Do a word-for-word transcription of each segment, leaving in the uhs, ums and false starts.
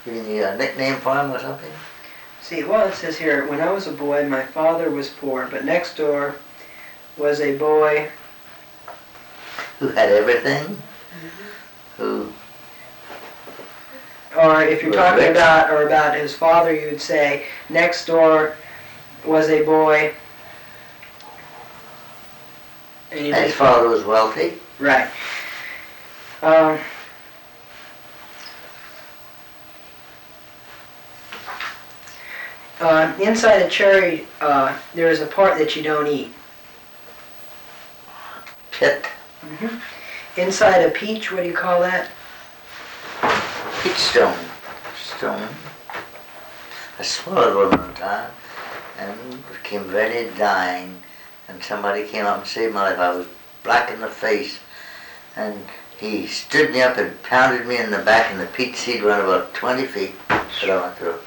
Giving you a nickname for him or something? See, well, it says here, when I was a boy, my father was poor, but next door was a boy who had everything? Mm-hmm. Who? Or if you're talking rich. about or about his father, you'd say, next door was a boy. And his father was wealthy? Right. Um, uh, inside a cherry, uh, there is a part that you don't eat. Pit. Mm-hmm. Inside a peach, what do you call that? Peach stone. Stone. I swallowed one one time and became very dying, and somebody came up and saved my life. I was black in the face, and he stood me up and pounded me in the back, and the peach seed went about twenty feet that I went through.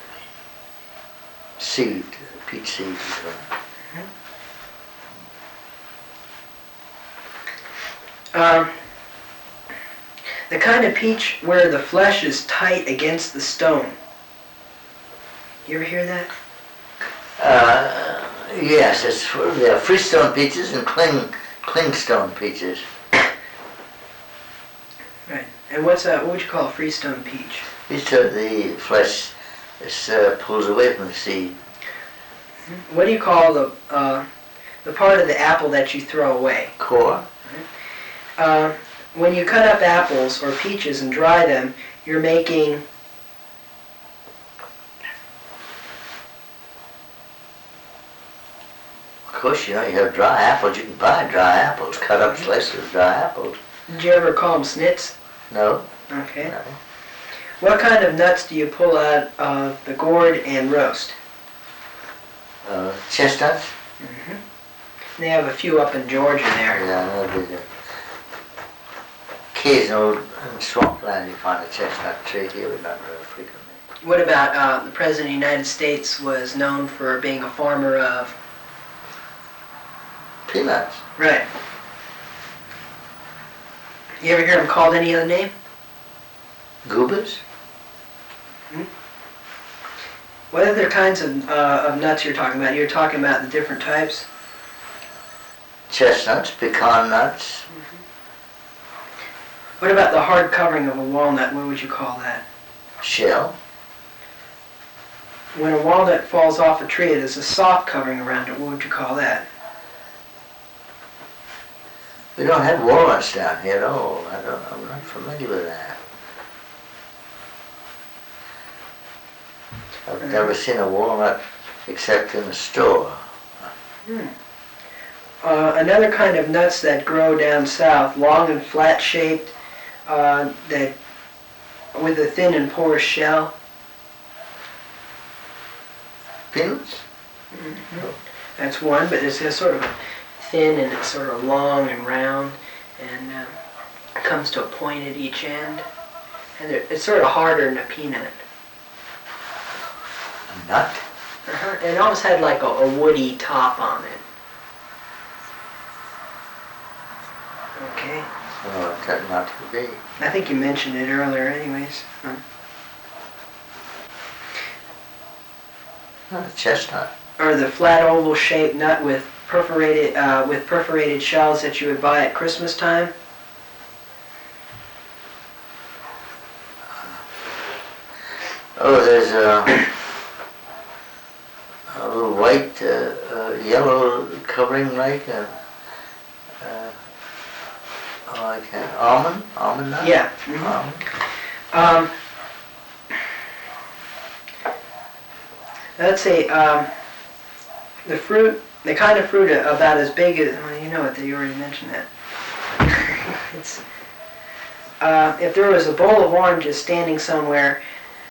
Seed, peach seed. Um, the kind of peach where the flesh is tight against the stone. You ever hear that? Uh, yes, it's for, there are freestone peaches and cling clingstone peaches. Right. And what's that? What would you call a freestone peach? These are the flesh is, uh, pulls away from the seed. What do you call the uh, the part of the apple that you throw away? Core. Uh, when you cut up apples or peaches and dry them, you're making Of course, you know, you have dry apples. You can buy dry apples, cut up slices of dry apples. Did you ever call them snits? No. Okay. No. What kind of nuts do you pull out of the gourd and roast? Uh, chestnuts? Mm-hmm. They have a few up in Georgia there. Yeah, no, they do. Occasional in swampland you find a chestnut tree here, but not very frequently. What about uh, the President of the United States was known for being a farmer of? Peanuts. Right. You ever hear him called any other name? Goobers? Hmm? What other kinds of, uh, of nuts you're talking about? You're talking about the different types? Chestnuts, pecan nuts. Mm-hmm. What about the hard covering of a walnut? What would you call that? Shell. When a walnut falls off a tree, there's a soft covering around it. What would you call that? We don't have walnuts down here at all. I don't, I'm not familiar with that. I've mm-hmm. never seen a walnut except in the store. Hmm. Uh, another kind of nuts that grow down south, long and flat shaped, uh, that with a thin and porous shell. Peanuts? Mm-hmm. That's one, but it's a sort of thin and it's sort of long and round, and uh, it comes to a point at each end, and it's sort of harder than a peanut. A nut? Uh-huh. And it almost had like a, a woody top on it. Okay. Oh, it turned out to be. I think you mentioned it earlier anyways. Huh. Oh, chestnut. Or the flat oval shaped nut with perforated uh, with perforated shells that you would buy at Christmas time. Oh, there's a, a little white, uh, uh, yellow covering like a, uh, oh, I can't, almond? Almond nut? Yeah. Mm-hmm. Almond. Um, let's see, um, the fruit, the kind of fruit about as big as, well, you know it, you already mentioned that. it's, uh, if there was a bowl of oranges standing somewhere